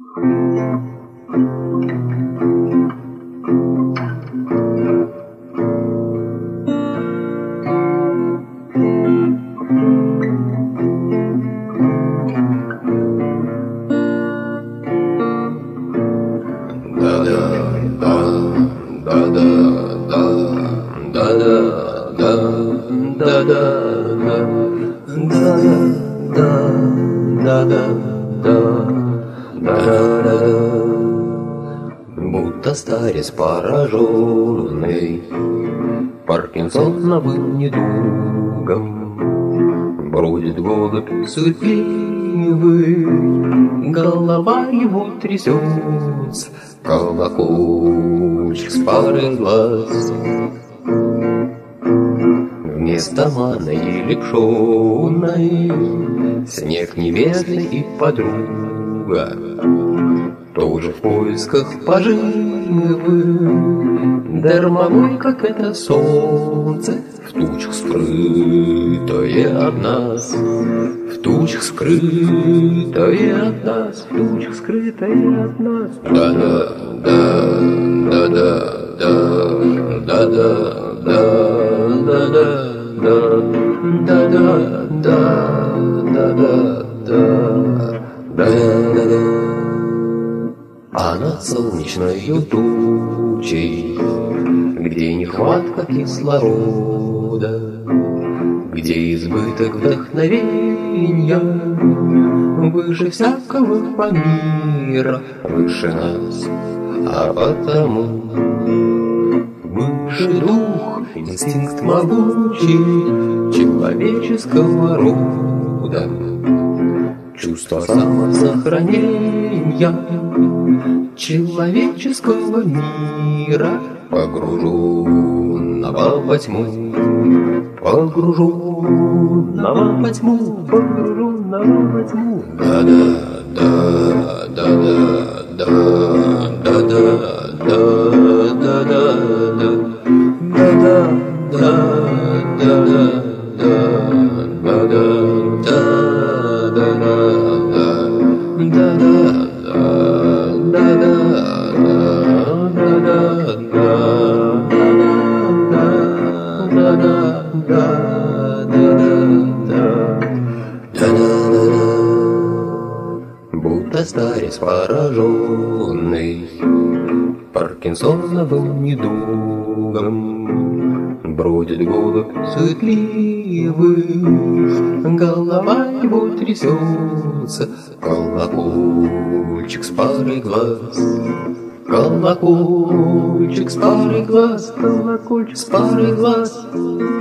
Будто старец пораженный Паркинсоновым недугом, бродит голубь суетливый, голова его трясется, колокольчик с парой глаз. Вместо манной лепшеной снег невесты и подруга, тоже в поисках поживы, дармовой, как это солнце, в тучах скрытое от нас, в тучах скрытое от нас, в тучах скрытое от нас. Да-да, да-да, да-да, да-да, да-да, да-да, да-да, да-да. А над солнечною тучей, где нехватка кислорода, где избыток вдохновения, выше всякого мира, выше нас, а потому выше дух, инстинкт могучий человеческого рода, чувство самосохранения человеческого мира, погруженного во тьму, погруженного во тьму, погруженного во тьму. Да-да, да-да, да-да, да-да, да-да, да-да, да-да, да-да, будто старец пораженный Паркинсоновым недугом, бродит голубь суетливый, голова его трясется, колокольчик с парой глаз, колокольчик с парой глаз, колокольчик с парой глаз.